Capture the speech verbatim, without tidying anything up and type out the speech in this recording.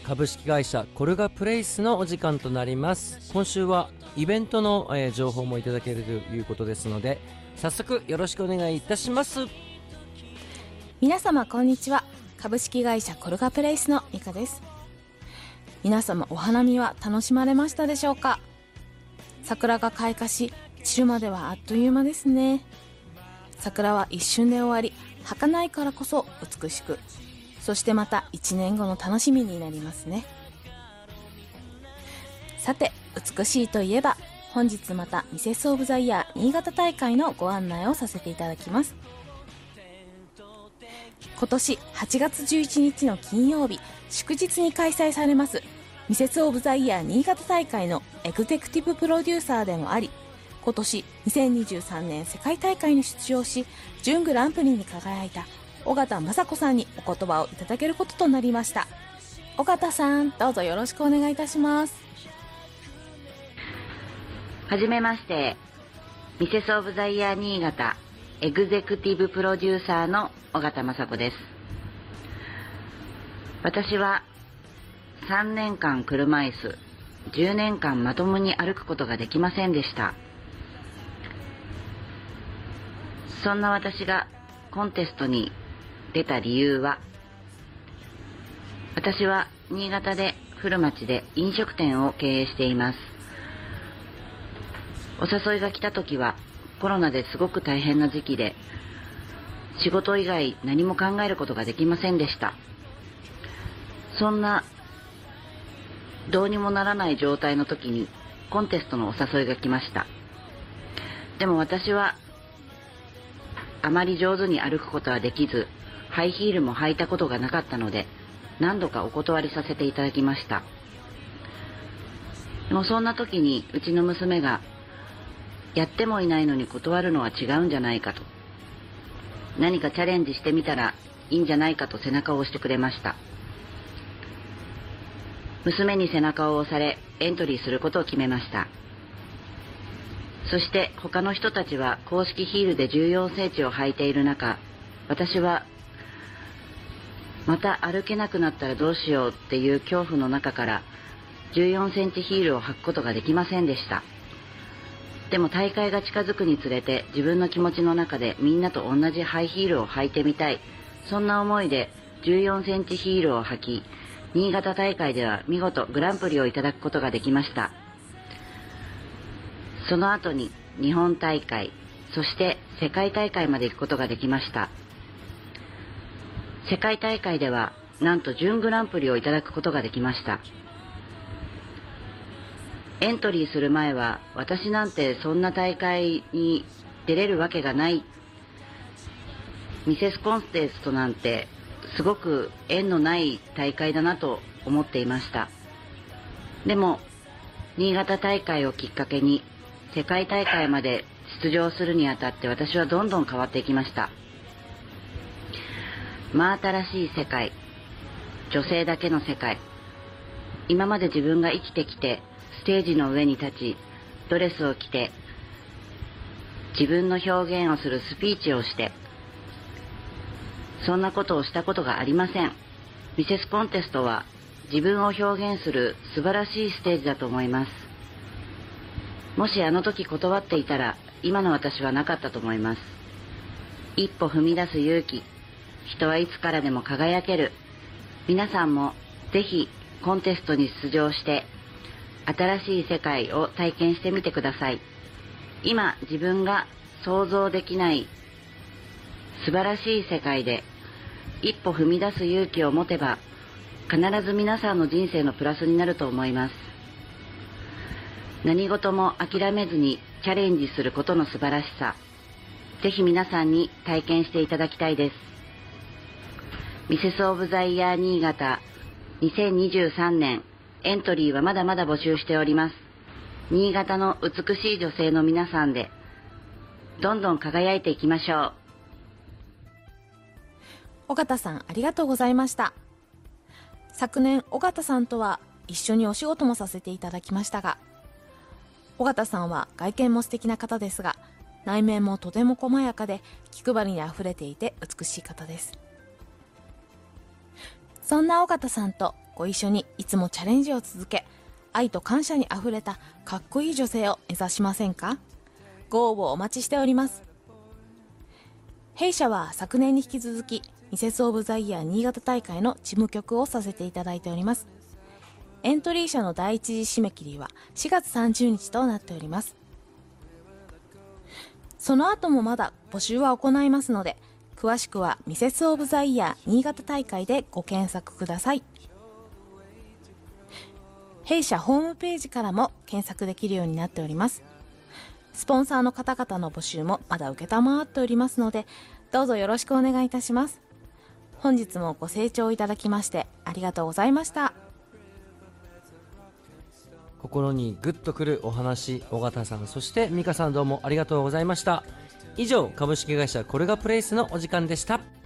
株式会社コルガプレイスのお時間となります。今週はイベントの、えー、情報もいただけるということですので、早速よろしくお願いいたします。 皆様こんにちは。株式会社コルガプレイスのミカです。皆様お花見は楽しまれましたでしょうか。桜が開花し、散るまではあっという間ですね。桜は一瞬で終わり、儚いからこそ美しく、そしてまた一年後の楽しみになりますね。さて、美しいといえば、本日またミセスオブザイヤー新潟大会のご案内をさせていただきます。今年はちがつじゅういちにちの金曜日、祝日に開催されますミセスオブザイヤー新潟大会のエグゼクティブプロデューサーでもあり、今年にせんにじゅうさんねん世界大会に出場し、準グランプリに輝いた尾形雅子さんにお言葉をいただけることとなりました。尾形さん、どうぞよろしくお願いいたします。 はじめまして、ミセスオブザイヤー新潟エグゼクティブプロデューサーの尾形雅子です。私はさんねんかん車椅子、じゅうねんかんまともに歩くことができませんでした。そんな私がコンテストに出た理由は、私は新潟で古町で飲食店を経営しています。お誘いが来た時はコロナですごく大変な時期で、仕事以外何も考えることができませんでした。そんなどうにもならない状態の時にコンテストのお誘いが来ました。でも私はあまり上手に歩くことはできず、ハイヒールも履いたことがなかったので、何度かお断りさせていただきました。でもそんな時にうちの娘が、やってもいないのに断るのは違うんじゃないかと、何かチャレンジしてみたらいいんじゃないかと背中を押してくれました。娘に背中を押されエントリーすることを決めました。そして他の人たちは公式ヒールでじゅうよんセンチを履いている中、私はまた歩けなくなったらどうしようっていう恐怖の中からじゅうよんセンチヒールを履くことができませんでした。でも大会が近づくにつれて自分の気持ちの中でみんなと同じハイヒールを履いてみたい、そんな思いでじゅうよんセンチヒールを履き、新潟大会では見事グランプリをいただくことができました。その後に日本大会、そして世界大会まで行くことができました。世界大会ではなんと準グランプリをいただくことができました。エントリーする前は、私なんてそんな大会に出れるわけがない、ミセスコンテストなんてすごく縁のない大会だなと思っていました。でも新潟大会をきっかけに世界大会まで出場するにあたって、私はどんどん変わっていきました。真新しい世界、女性だけの世界、今まで自分が生きてきてステージの上に立ち、ドレスを着て自分の表現をするスピーチをして、そんなことをしたことがありません。ミセスコンテストは自分を表現する素晴らしいステージだと思います。もしあの時断っていたら、今の私はなかったと思います。一歩踏み出す勇気、人はいつからでも輝ける。皆さんもぜひコンテストに出場して新しい世界を体験してみてください。今自分が想像できない素晴らしい世界で一歩踏み出す勇気を持てば、必ず皆さんの人生のプラスになると思います。何事も諦めずにチャレンジすることの素晴らしさ、ぜひ皆さんに体験していただきたいです。ミセスオブザイヤー新潟にせんにじゅうさんねん、エントリーはまだまだ募集しております。新潟の美しい女性の皆さんでどんどん輝いていきましょう。 尾形さん、ありがとうございました。昨年尾形さんとは一緒にお仕事もさせていただきましたが、尾形さんは外見も素敵な方ですが、内面もとても細やかで気配りにあふれていて美しい方です。そんな尾形さんとご一緒にいつもチャレンジを続け、愛と感謝にあふれたかっこいい女性を目指しませんか？ご応募お待ちしております。弊社は昨年に引き続きミセスオブザイヤー新潟大会の事務局をさせていただいております。エントリー者の第一次締め切りはしがつさんじゅうにちとなっております。その後もまだ募集は行いますので、詳しくはミセスオブザイヤー新潟大会でご検索ください。弊社ホームページからも検索できるようになっております。スポンサーの方々の募集もまだ受けたまわっておりますので、どうぞよろしくお願いいたします。本日もご清聴いただきましてありがとうございました。 心にグッとくるお話、尾形さん、そして美香さん、どうもありがとうございました。以上、株式会社コルガプレイスのお時間でした。